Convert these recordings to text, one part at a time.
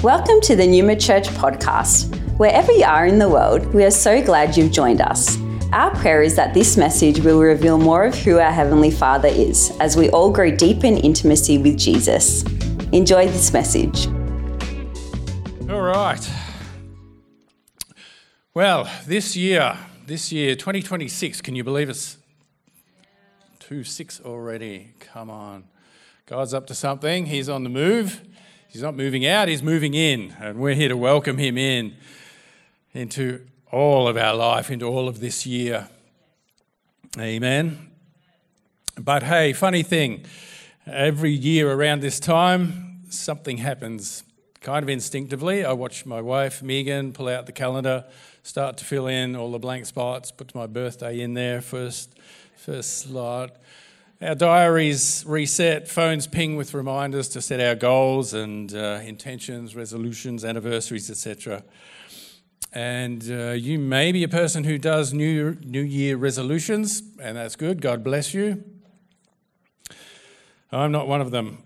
Welcome to the Numa Church podcast. Wherever you are in the world, we are so glad you've joined us. Our prayer is that this message will reveal more of who our Heavenly Father is as we all grow deep in intimacy with Jesus. Enjoy this message. All right. Well, this year, 2026, can you believe it's 2-6 already? Come on. God's up to something. He's on the move. He's not moving out, he's moving in. And we're here to welcome him in into all of our life, into all of this year. Amen. But hey, funny thing, every year around this time, something happens kind of instinctively. I watch my wife, Megan, pull out the calendar, start to fill in all the blank spots, put my birthday in there, first slot. Our diaries reset, phones ping with reminders to set our goals and intentions, resolutions, anniversaries, etc. And you may be a person who does New Year resolutions, and that's good. God bless you. I'm not one of them.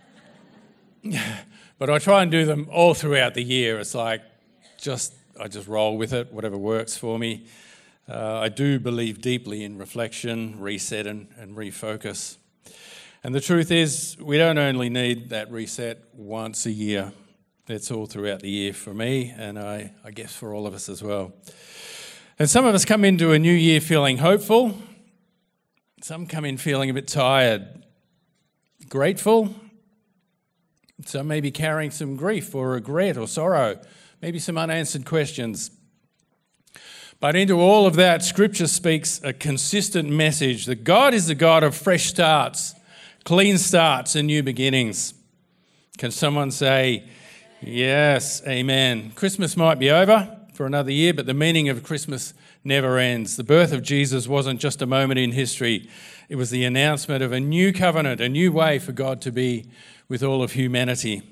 But I try and do them all throughout the year. It's like I just roll with it, whatever works for me. I do believe deeply in reflection, reset and refocus. And the truth is, we don't only need that reset once a year. It's all throughout the year for me, and I guess for all of us as well. And some of us come into a new year feeling hopeful. Some come in feeling a bit tired, grateful. Some may be carrying some grief or regret or sorrow, maybe some unanswered questions. But into all of that, Scripture speaks a consistent message that God is the God of fresh starts, clean starts and new beginnings. Can someone say, yes, amen? Christmas might be over for another year, but the meaning of Christmas never ends. The birth of Jesus wasn't just a moment in history. It was the announcement of a new covenant, a new way for God to be with all of humanity.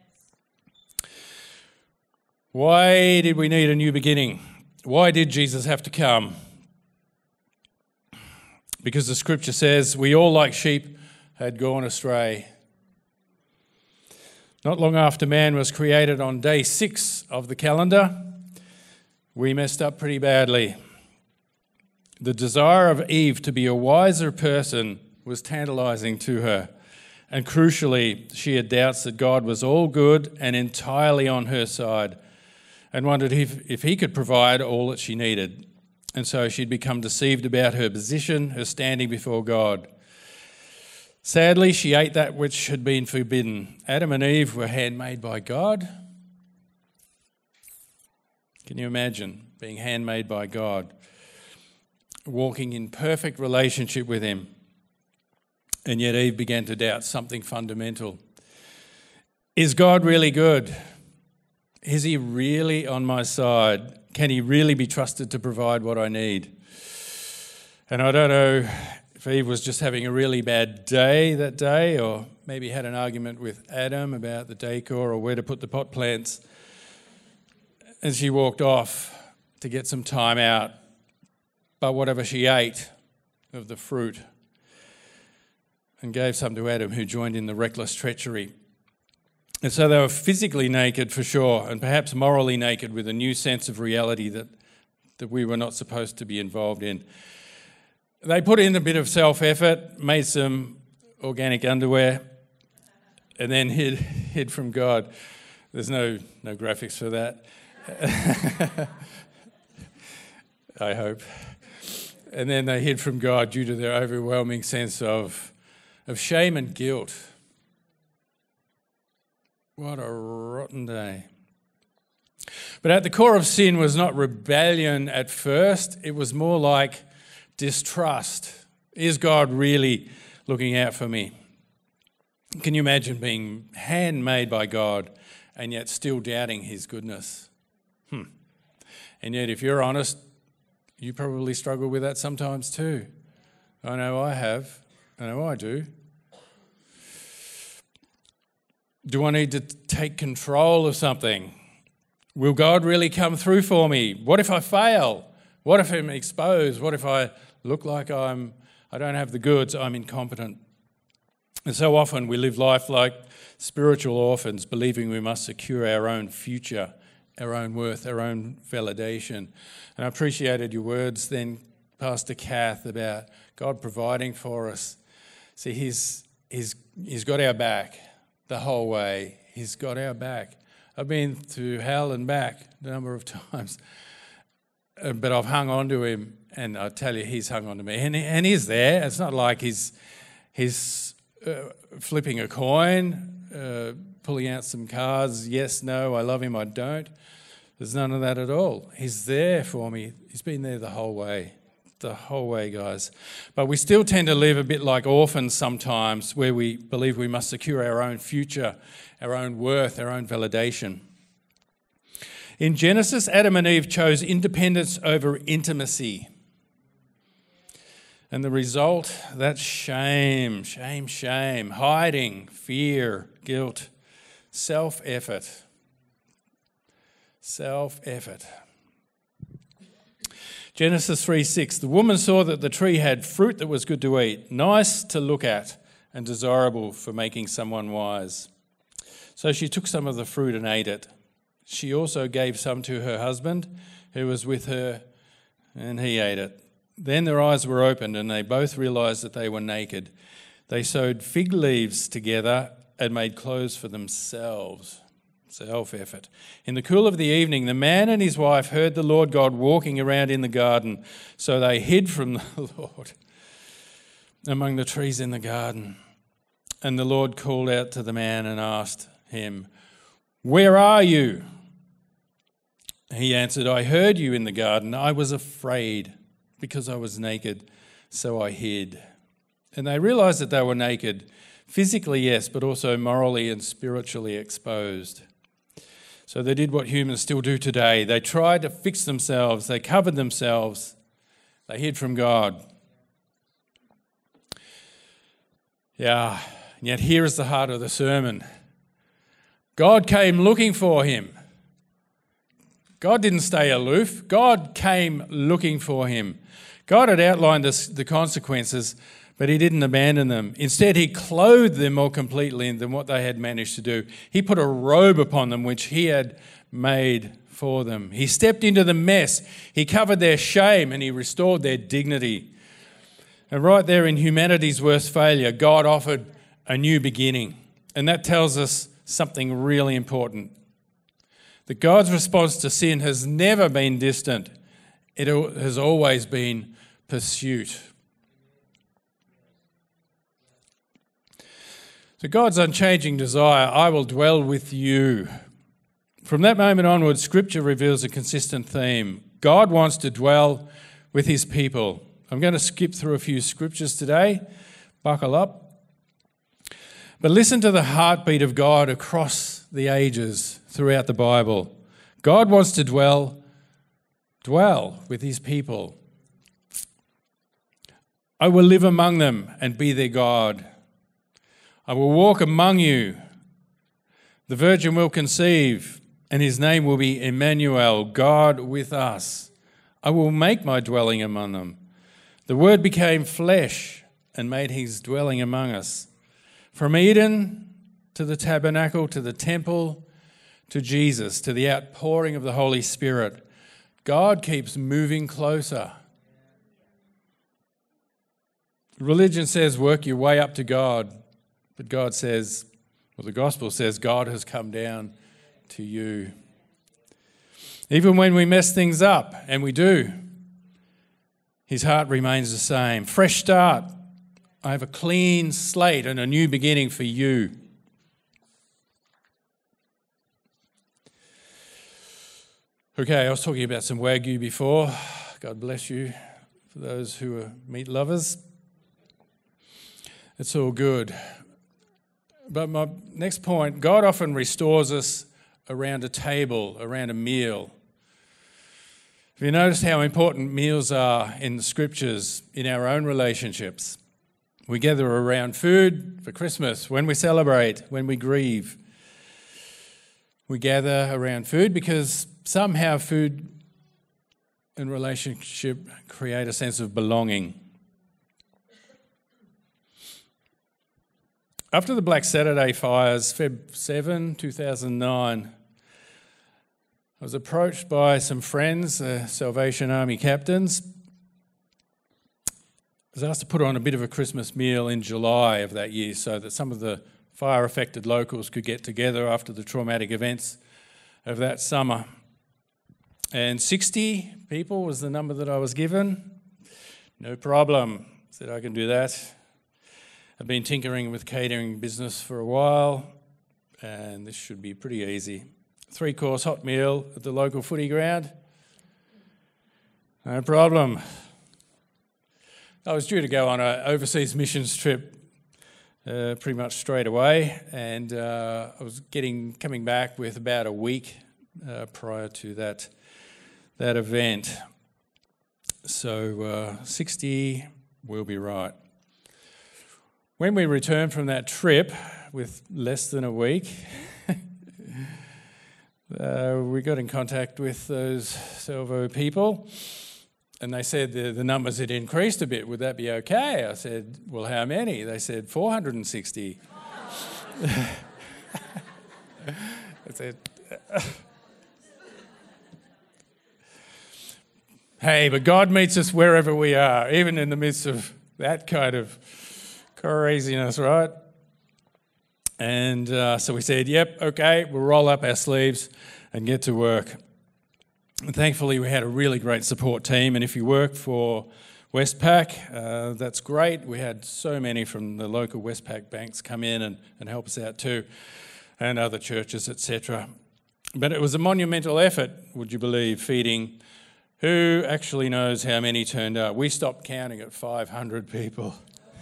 Why did we need a new beginning? Why did Jesus have to come? Because the Scripture says we all like sheep had gone astray. Not long after man was created on day 6 of the calendar, we messed up pretty badly. The desire of Eve to be a wiser person was tantalizing to her. And crucially, she had doubts that God was all good and entirely on her side, and wondered if he could provide all that she needed. And so she'd become deceived about her position, her standing before God. Sadly, she ate that which had been forbidden. Adam and Eve were handmade by God. Can you imagine being handmade by God, walking in perfect relationship with him? And yet Eve began to doubt something fundamental. Is God really good? Is he really on my side? Can he really be trusted to provide what I need? And I don't know if Eve was just having a really bad day that day, or maybe had an argument with Adam about the decor or where to put the pot plants. And she walked off to get some time out. But whatever she ate of the fruit and gave some to Adam, who joined in the reckless treachery. And so they were physically naked for sure, and perhaps morally naked, with a new sense of reality that we were not supposed to be involved in. They put in a bit of self-effort, made some organic underwear, and then hid from God. There's no graphics for that. I hope. And then they hid from God due to their overwhelming sense of shame and guilt. What a rotten day. But at the core of sin was not rebellion at first. It was more like distrust. Is God really looking out for me? Can you imagine being handmade by God and yet still doubting his goodness? And yet, if you're honest, you probably struggle with that sometimes too. I know I have. I know I do. Do I need to take control of something? Will God really come through for me? What if I fail? What if I'm exposed? What if I look like I don't have the goods, I'm incompetent? And so often we live life like spiritual orphans, believing we must secure our own future, our own worth, our own validation. And I appreciated your words then, Pastor Kath, about God providing for us. See, He's got our back the whole way. He's got our back. I've been through hell and back a number of times, but I've hung on to Him, and I tell you, He's hung on to me. And He's there. It's not like He's flipping a coin, pulling out some cards, yes, no, I love Him, I don't. There's none of that at all. He's there for me. He's been there the whole way, guys. But we still tend to live a bit like orphans sometimes, where we believe we must secure our own future, our own worth, our own validation. In Genesis, Adam and Eve chose independence over intimacy. And the result, that's shame, hiding, fear, guilt, self-effort. Genesis 3:6, the woman saw that the tree had fruit that was good to eat, nice to look at and desirable for making someone wise. So she took some of the fruit and ate it. She also gave some to her husband who was with her, and he ate it. Then their eyes were opened and they both realized that they were naked. They sewed fig leaves together and made clothes for themselves. Self-effort. In the cool of the evening, the man and his wife heard the Lord God walking around in the garden. So they hid from the Lord among the trees in the garden. And the Lord called out to the man and asked him, "Where are you?" He answered, "I heard you in the garden. I was afraid because I was naked, so I hid." And they realized that they were naked, physically, yes, but also morally and spiritually exposed. So they did what humans still do today. They tried to fix themselves. They covered themselves. They hid from God. Yeah, and yet here is the heart of the sermon. God came looking for him. God didn't stay aloof. God came looking for him. God had outlined the consequences, but he didn't abandon them. Instead, he clothed them more completely than what they had managed to do. He put a robe upon them, which he had made for them. He stepped into the mess. He covered their shame and he restored their dignity. And right there in humanity's worst failure, God offered a new beginning. And that tells us something really important. That God's response to sin has never been distant. It has always been pursuit. So God's unchanging desire, I will dwell with you. From that moment onwards, Scripture reveals a consistent theme. God wants to dwell with his people. I'm going to skip through a few scriptures today. Buckle up. But listen to the heartbeat of God across the ages throughout the Bible. God wants to dwell with his people. I will live among them and be their God. I will walk among you. The virgin will conceive, and his name will be Emmanuel, God with us. I will make my dwelling among them. The Word became flesh and made his dwelling among us. From Eden to the tabernacle, to the temple, to Jesus, to the outpouring of the Holy Spirit, God keeps moving closer. Religion says work your way up to God, but God says, well, the gospel says God has come down to you. Even when we mess things up, and we do, his heart remains the same. Fresh start. I have a clean slate and a new beginning for you. Okay, I was talking about some Wagyu before. God bless you for those who are meat lovers. It's all good. But my next point, God often restores us around a table, around a meal. Have you noticed how important meals are in the scriptures, in our own relationships? We gather around food for Christmas, when we celebrate, when we grieve. We gather around food because somehow food and relationship create a sense of belonging. After the Black Saturday fires, Feb 7, 2009, I was approached by some friends, Salvation Army captains. I was asked to put on a bit of a Christmas meal in July of that year so that some of the fire-affected locals could get together after the traumatic events of that summer. And 60 people was the number that I was given. No problem. I said, I can do that. I've been tinkering with catering business for a while, and this should be pretty easy. 3-course hot meal at the local footy ground. No problem. I was due to go on an overseas missions trip pretty much straight away, and I was coming back with about a week prior to that event. So 60 will be right. When we returned from that trip with less than a week, we got in contact with those Salvo people, and they said the numbers had increased a bit. Would that be okay? I said, well, how many? They said 460. I said, hey, but God meets us wherever we are, even in the midst of that kind of craziness, right? And so we said, yep, okay, we'll roll up our sleeves and get to work. And thankfully, we had a really great support team, and if you work for Westpac, that's great. We had so many from the local Westpac banks come in and help us out too, and other churches, etc. But it was a monumental effort, would you believe, feeding. Who actually knows how many turned up? We stopped counting at 500 people.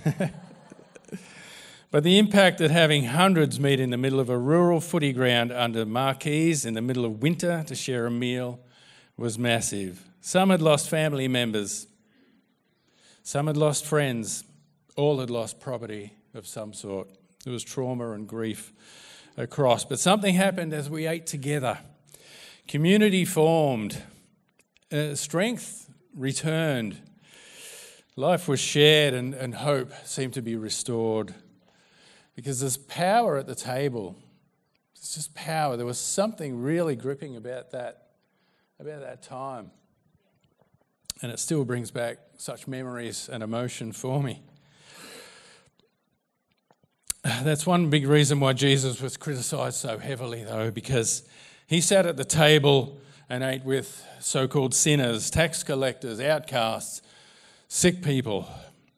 But the impact that having hundreds meet in the middle of a rural footy ground under marquees in the middle of winter to share a meal was massive. Some had lost family members. Some had lost friends. All had lost property of some sort. There was trauma and grief across. But something happened as we ate together. Community formed. Strength returned. Life was shared and hope seemed to be restored. Because there's power at the table. It's just power. There was something really gripping about that time. And it still brings back such memories and emotion for me. That's one big reason why Jesus was criticised so heavily, though, because he sat at the table and ate with so-called sinners, tax collectors, outcasts, sick people.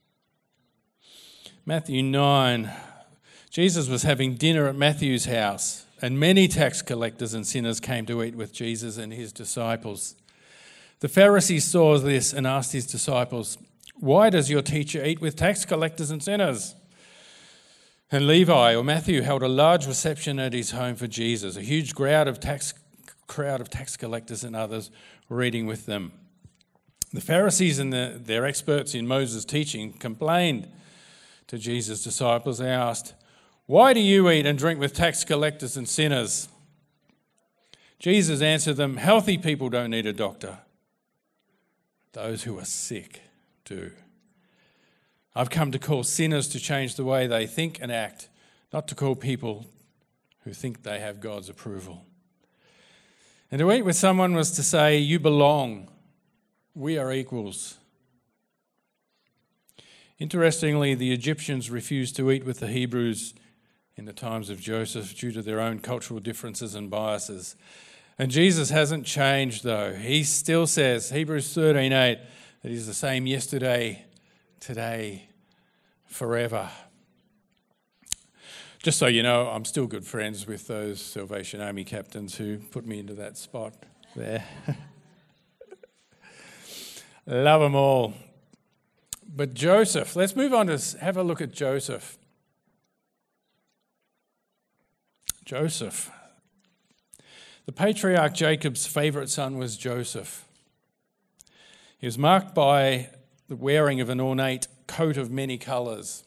Matthew 9, Jesus was having dinner at Matthew's house, and many tax collectors and sinners came to eat with Jesus and his disciples. The Pharisees saw this and asked his disciples, "Why does your teacher eat with tax collectors and sinners?" And Levi, or Matthew, held a large reception at his home for Jesus. A huge crowd of tax collectors and others were eating with them. The Pharisees and their experts in Moses' teaching complained to Jesus' disciples. They asked, "Why do you eat and drink with tax collectors and sinners?" Jesus answered them, "Healthy people don't need a doctor. Those who are sick do. I've come to call sinners to change the way they think and act, not to call people who think they have God's approval." And to eat with someone was to say, "You belong. We are equals." Interestingly, the Egyptians refused to eat with the Hebrews in the times of Joseph due to their own cultural differences and biases. And Jesus hasn't changed, though. He still says, Hebrews 13:8, that he's the same yesterday, today, forever. Just so you know, I'm still good friends with those Salvation Army captains who put me into that spot there. Love them all. But Joseph, let's move on to have a look at Joseph. Joseph. The patriarch Jacob's favourite son was Joseph. He was marked by the wearing of an ornate coat of many colours.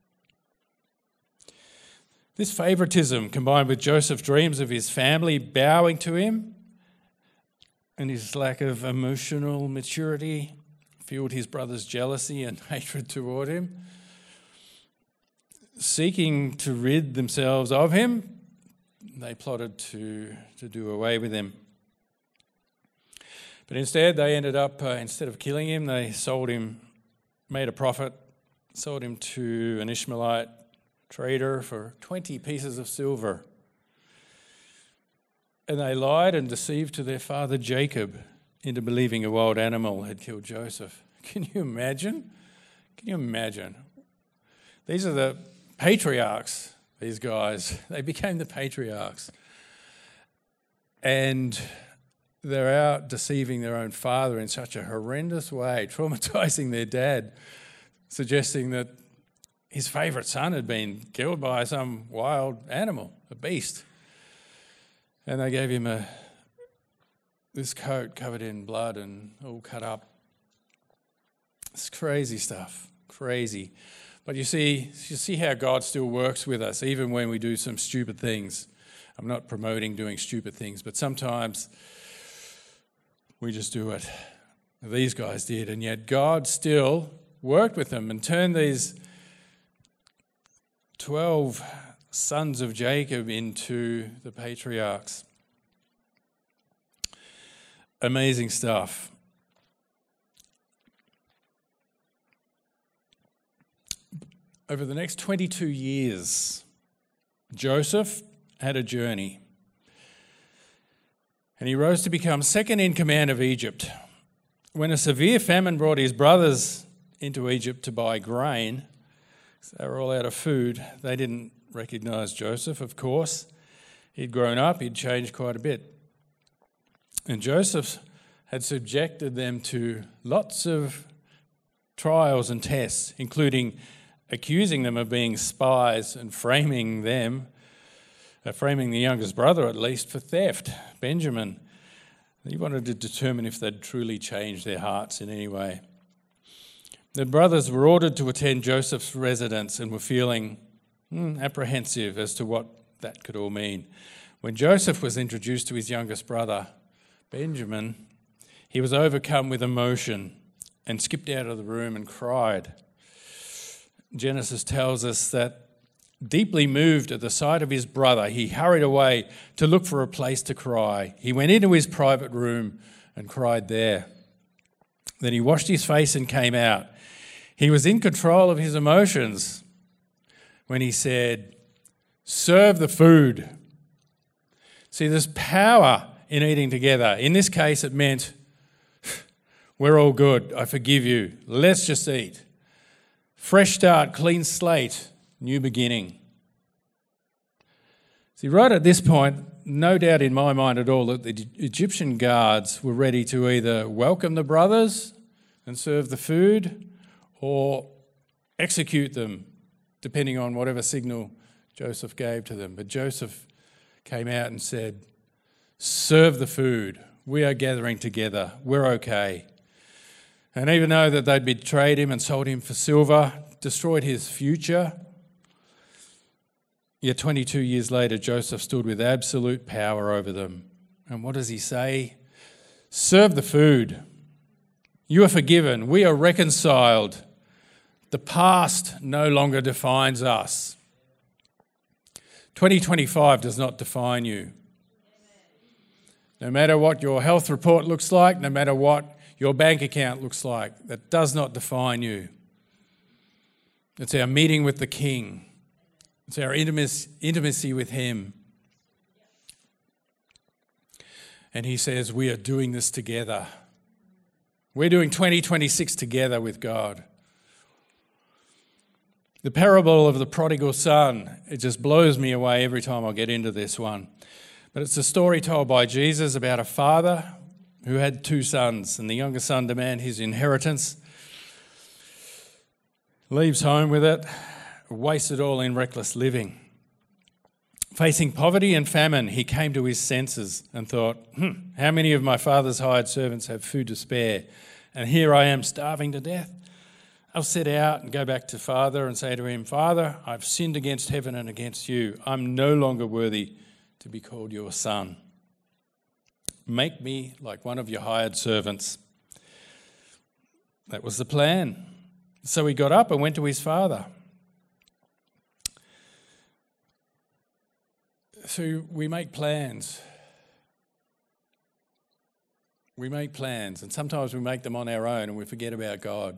This favouritism, combined with Joseph's dreams of his family bowing to him and his lack of emotional maturity, fueled his brother's jealousy and hatred toward him. seeking to rid themselves of him, they plotted to do away with him. But instead, they ended up, instead of killing him, they sold him, made a profit, sold him to an Ishmaelite trader for 20 pieces of silver. And they lied and deceived to their father Jacob into believing a wild animal had killed Joseph. Can you imagine? Can you imagine? These are the patriarchs, these guys. They became the patriarchs. And they're out deceiving their own father in such a horrendous way, traumatizing their dad, suggesting that his favourite son had been killed by some wild animal, a beast. And they gave him this coat covered in blood and all cut up. It's crazy stuff, crazy. But you see how God still works with us, even when we do some stupid things. I'm not promoting doing stupid things, but sometimes we just do it. These guys did, and yet God still worked with them and turned these 12 sons of Jacob into the patriarchs. Amazing stuff. Over the next 22 years, Joseph had a journey. And he rose to become second in command of Egypt. When a severe famine brought his brothers into Egypt to buy grain, they were all out of food, they didn't recognise Joseph, of course. He'd grown up, he'd changed quite a bit. And Joseph had subjected them to lots of trials and tests, including accusing them of being spies and framing the youngest brother at least for theft, Benjamin. He wanted to determine if they'd truly changed their hearts in any way. The brothers were ordered to attend Joseph's residence and were feeling apprehensive as to what that could all mean. When Joseph was introduced to his youngest brother, Benjamin, he was overcome with emotion and skipped out of the room and cried. Genesis tells us that deeply moved at the sight of his brother, he hurried away to look for a place to cry. He went into his private room and cried there. Then he washed his face and came out. He was in control of his emotions when he said, "Serve the food." See, there's power in eating together. In this case, it meant, we're all good, I forgive you, let's just eat. Fresh start, clean slate, new beginning. See, right at this point, no doubt in my mind at all that the Egyptian guards were ready to either welcome the brothers and serve the food or execute them, depending on whatever signal Joseph gave to them. But Joseph came out and said, "Serve the food. We are gathering together. We're okay." And even though that they'd betrayed him and sold him for silver, destroyed his future, yet 22 years later, Joseph stood with absolute power over them. And what does he say? Serve the food. You are forgiven. We are reconciled. The past no longer defines us. 2025 does not define you. No matter what your health report looks like, no matter what your bank account looks like, that does not define you. It's our meeting with the King. It's our intimacy with him. And he says, we are doing this together. We're doing 2026 together with God. The parable of the prodigal son, it just blows me away every time I get into this one. But it's a story told by Jesus about a father who had two sons, and the younger son demanded his inheritance, leaves home with it, wastes it all in reckless living. Facing poverty and famine, he came to his senses and thought, how many of my father's hired servants have food to spare? And here I am starving to death. I'll set out and go back to father and say to him, Father, I've sinned against heaven and against you. I'm no longer worthy to be called your son. Make me like one of your hired servants. That was the plan. So he got up and went to his father. So we make plans. We make plans, and sometimes we make them on our own and we forget about God.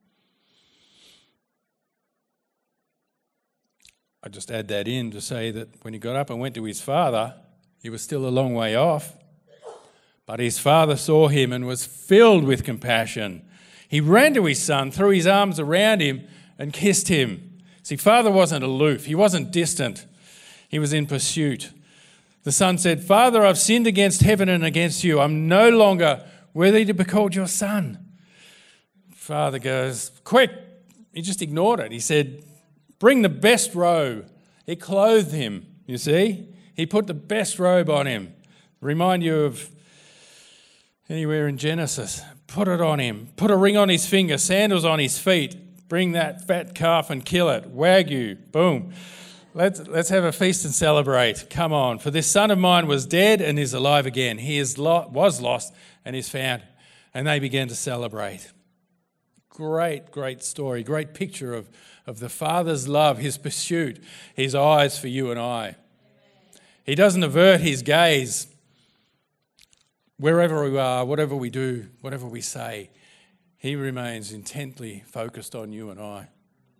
I just add that in to say that when he got up and went to his father, he was still a long way off, but his father saw him and was filled with compassion. He ran to his son, threw his arms around him and kissed him. See, father wasn't aloof. He wasn't distant. He was in pursuit. The son said, "Father, I've sinned against heaven and against you. I'm no longer worthy to be called your son." Father goes, "Quick." He just ignored it. He said, "Bring the best robe." He clothed him, you see. He put the best robe on him. Remind you of anywhere in Genesis. Put it on him. Put a ring on his finger, sandals on his feet. Bring that fat calf and kill it. Wagyu, boom. Let's have a feast and celebrate. Come on. For this son of mine was dead and is alive again. He was lost and is found. And they began to celebrate. Great story. Great picture of the Father's love, his pursuit, his eyes for you and I. He doesn't avert his gaze wherever we are, whatever we do, whatever we say. He remains intently focused on you and I.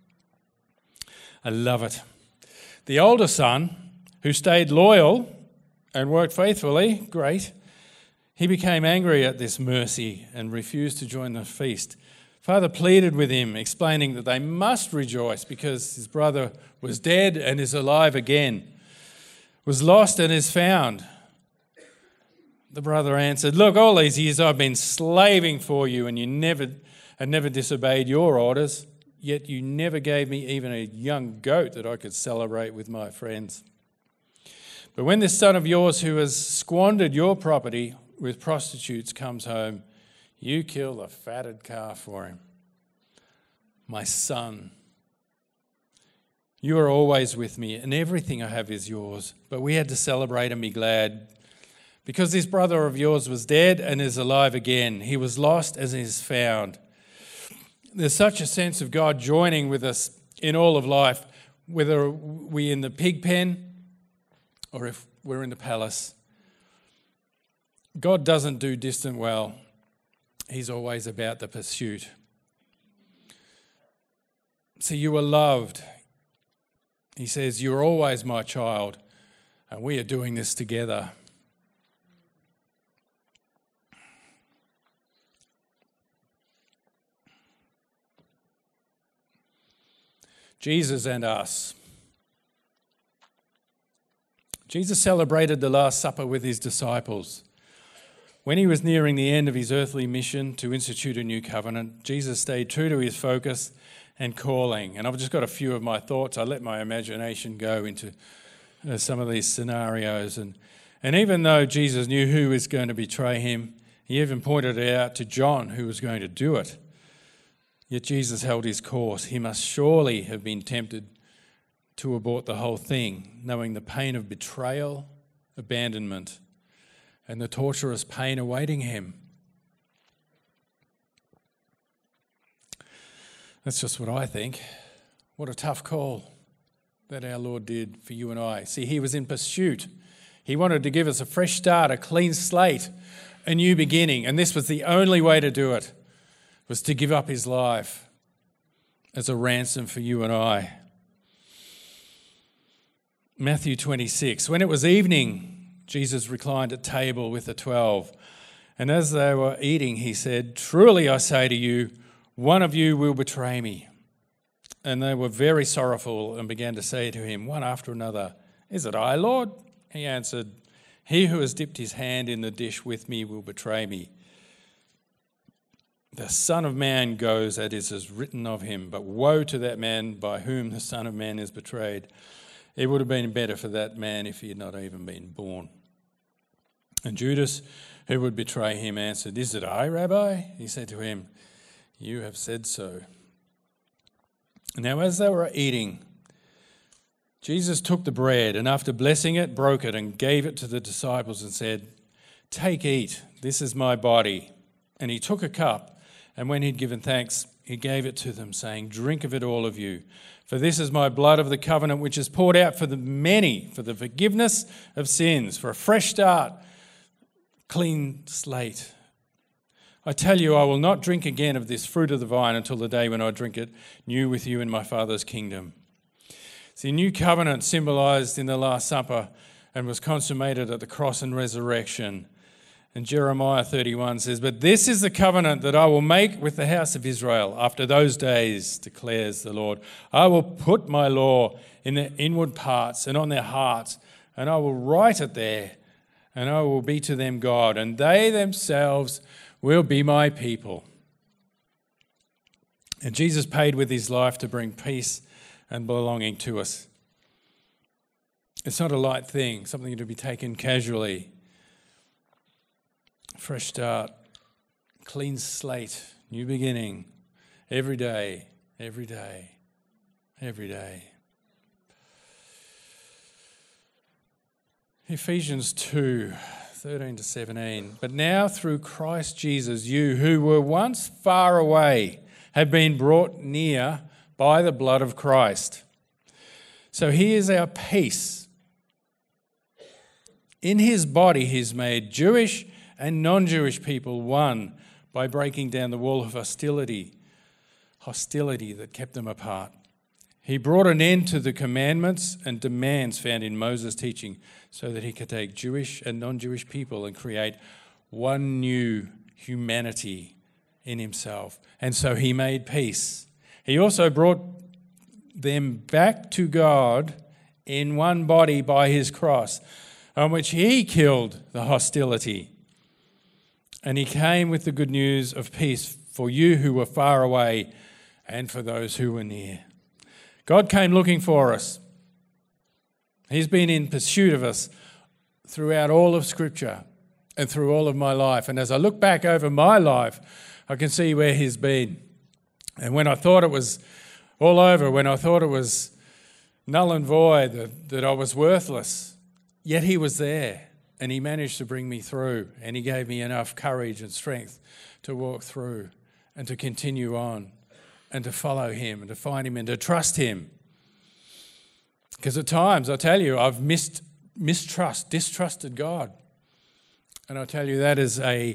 I love it. The older son, who stayed loyal and worked faithfully, great, he became angry at this mercy and refused to join the feast. Father pleaded with him, explaining that they must rejoice because his brother was dead and is alive again, was lost and is found. The brother answered, "Look, all these years I've been slaving for you and you never disobeyed your orders. Yet you never gave me even a young goat that I could celebrate with my friends. But when this son of yours who has squandered your property with prostitutes comes home, you kill a fatted calf for him. My son, you are always with me and everything I have is yours. But we had to celebrate and be glad because this brother of yours was dead and is alive again. He was lost and is found." There's such a sense of God joining with us in all of life, whether we're in the pig pen or if we're in the palace. God doesn't do distant well. He's always about the pursuit. See, you are loved. He says, "You're always my child, and we are doing this together." Jesus and us. Jesus celebrated the Last Supper with his disciples. When he was nearing the end of his earthly mission to institute a new covenant, Jesus stayed true to his focus and calling. And I've just got a few of my thoughts. I let my imagination go into some of these scenarios. And even though Jesus knew who was going to betray him, he even pointed it out to John who was going to do it. Yet Jesus held his course. He must surely have been tempted to abort the whole thing, knowing the pain of betrayal, abandonment, and the torturous pain awaiting him. That's just what I think. What a tough call that our Lord did for you and I. See, he was in pursuit. He wanted to give us a fresh start, a clean slate, a new beginning, and this was the only way to do it. Was to give up his life as a ransom for you and I. Matthew 26. When it was evening, Jesus reclined at table with the 12. And as they were eating, he said, "Truly I say to you, one of you will betray me." And they were very sorrowful and began to say to him, one after another, "Is it I, Lord?" He answered, "He who has dipped his hand in the dish with me will betray me. The Son of Man goes as is written of him, but woe to that man by whom the Son of Man is betrayed. It would have been better for that man if he had not even been born." And Judas, who would betray him, answered, "Is it I, Rabbi?" He said to him, "You have said so." Now as they were eating, Jesus took the bread and after blessing it, broke it and gave it to the disciples and said, "Take, eat, this is my body." And he took a cup, And when he'd given thanks, he gave it to them, saying, "Drink of it, all of you. For this is my blood of the covenant, which is poured out for the many, for the forgiveness of sins, for a fresh start, clean slate. I tell you, I will not drink again of this fruit of the vine until the day when I drink it new with you in my Father's kingdom." See, new covenant symbolised in the Last Supper and was consummated at the cross and resurrection. And Jeremiah 31 says, "But this is the covenant that I will make with the house of Israel after those days, declares the Lord. I will put my law in their inward parts and on their hearts, and I will write it there, and I will be to them God, and they themselves will be my people." And Jesus paid with his life to bring peace and belonging to us. It's not a light thing, something to be taken casually. Fresh start, clean slate, new beginning, every day, every day, every day. Ephesians 2:13-17. "But now through Christ Jesus, you who were once far away have been brought near by the blood of Christ. So he is our peace. In his body he's made Jewish and non-Jewish people one by breaking down the wall of hostility that kept them apart. He brought an end to the commandments and demands found in Moses' teaching so that he could take Jewish and non-Jewish people and create one new humanity in himself. And so he made peace. He also brought them back to God in one body by his cross, on which he killed the hostility. And he came with the good news of peace for you who were far away and for those who were near." God came looking for us. He's been in pursuit of us throughout all of Scripture and through all of my life. And as I look back over my life, I can see where he's been. And when I thought it was all over, when I thought it was null and void, that I was worthless, yet he was there. And he managed to bring me through, and he gave me enough courage and strength to walk through and to continue on and to follow him and to find him and to trust him. Because at times, I tell you, I've distrusted God. And I tell you, that is a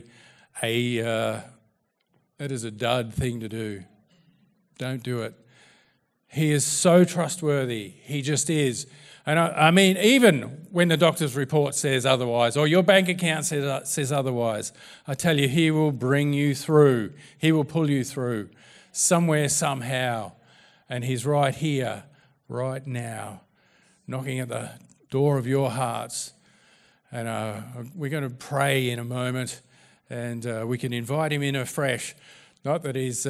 dud thing to do. Don't do it. He is so trustworthy. He just is. And I mean, even when the doctor's report says otherwise, or your bank account says otherwise, I tell you, he will bring you through. He will pull you through somewhere, somehow. And he's right here, right now, knocking at the door of your hearts. And we're going to pray in a moment, and we can invite him in afresh. Not that he's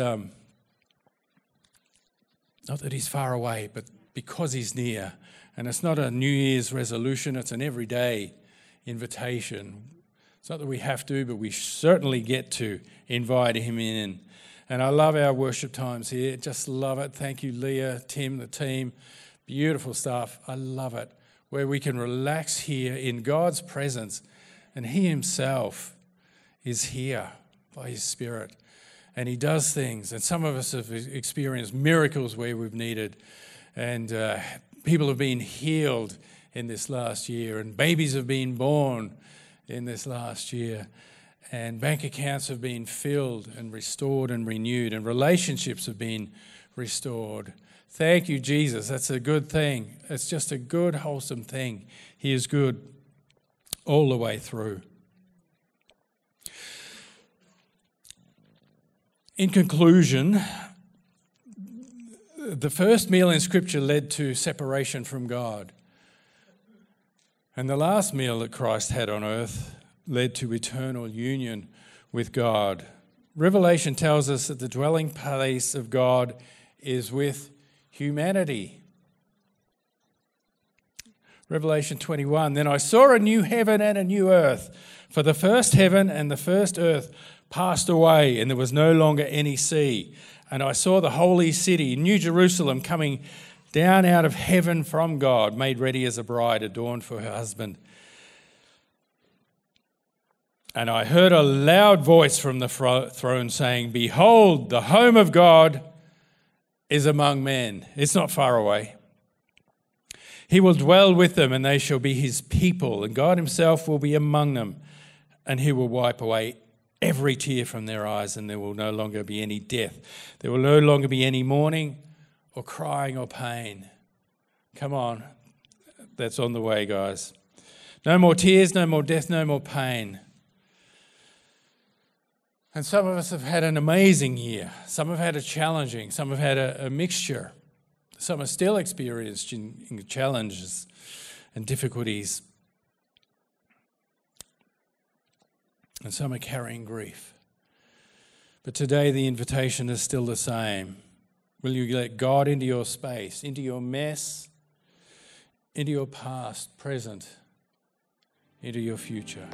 far away, but because he's near. And it's not a New Year's resolution, it's an everyday invitation. It's not that we have to, but we certainly get to invite him in. And I love our worship times here, just love it. Thank you, Leah, Tim, the team. Beautiful stuff, I love it. Where we can relax here in God's presence, and he himself is here by his Spirit. And he does things, and some of us have experienced miracles where we've needed, and people have been healed in this last year, and babies have been born in this last year, and bank accounts have been filled and restored and renewed, and relationships have been restored. Thank you, Jesus. That's a good thing. It's just a good, wholesome thing. He is good all the way through. In conclusion, the first meal in Scripture led to separation from God. And the last meal that Christ had on earth led to eternal union with God. Revelation tells us that the dwelling place of God is with humanity. Revelation 21, "Then I saw a new heaven and a new earth, for the first heaven and the first earth passed away, and there was no longer any sea. And I saw the holy city, New Jerusalem, coming down out of heaven from God, made ready as a bride adorned for her husband." And I heard a loud voice from the throne saying, "Behold, the home of God is among men." It's not far away. "He will dwell with them, and they shall be his people, and God himself will be among them, and he will wipe away every tear from their eyes, and there will no longer be any death. There will no longer be any mourning or crying or pain." Come on, that's on the way, guys. No more tears, no more death, no more pain. And some of us have had an amazing year. Some have had a challenging. Some have had a mixture. Some are still experiencing challenges and difficulties. And some are carrying grief. But today the invitation is still the same. Will you let God into your space, into your mess, into your past, present, into your future?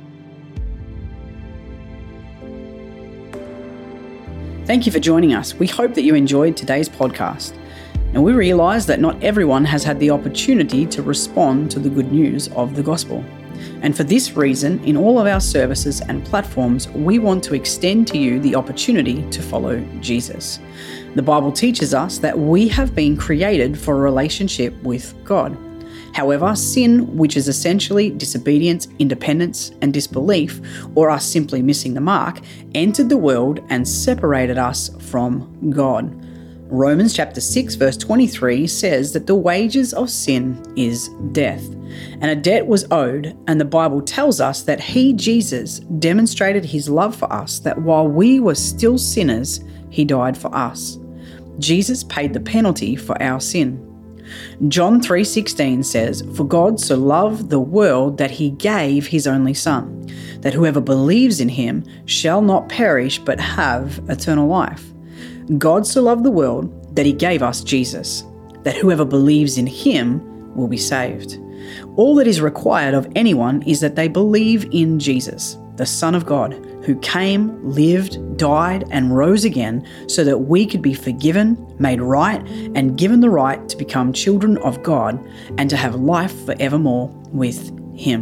Thank you for joining us. We hope that you enjoyed today's podcast. And we realise that not everyone has had the opportunity to respond to the good news of the gospel. And for this reason, in all of our services and platforms, we want to extend to you the opportunity to follow Jesus. The Bible teaches us that we have been created for a relationship with God. However, sin, which is essentially disobedience, independence, and disbelief, or us simply missing the mark, entered the world and separated us from God. Romans chapter 6 verse 23 says that the wages of sin is death, and a debt was owed, and the Bible tells us that he, Jesus, demonstrated his love for us, that while we were still sinners, he died for us. Jesus paid the penalty for our sin. John 3:16 says, "For God so loved the world that he gave his only Son, that whoever believes in him shall not perish but have eternal life." God so loved the world that he gave us Jesus, that whoever believes in him will be saved. All that is required of anyone is that they believe in Jesus, the Son of God, who came, lived, died, and rose again so that we could be forgiven, made right, and given the right to become children of God and to have life forevermore with him.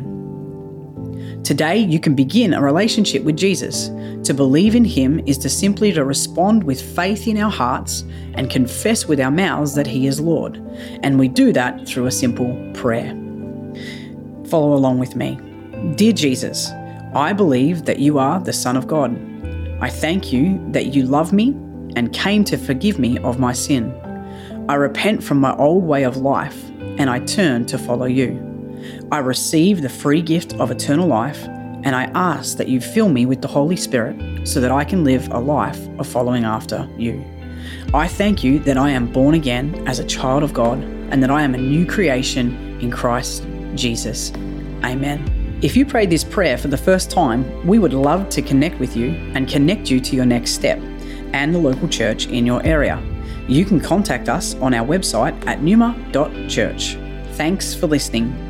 Today, you can begin a relationship with Jesus. To believe in him is to simply to respond with faith in our hearts and confess with our mouths that he is Lord. And we do that through a simple prayer. Follow along with me. Dear Jesus, I believe that you are the Son of God. I thank you that you love me and came to forgive me of my sin. I repent from my old way of life and I turn to follow you. I receive the free gift of eternal life, and I ask that you fill me with the Holy Spirit so that I can live a life of following after you. I thank you that I am born again as a child of God and that I am a new creation in Christ Jesus. Amen. If you prayed this prayer for the first time, we would love to connect with you and connect you to your next step and the local church in your area. You can contact us on our website at numa.church. Thanks for listening.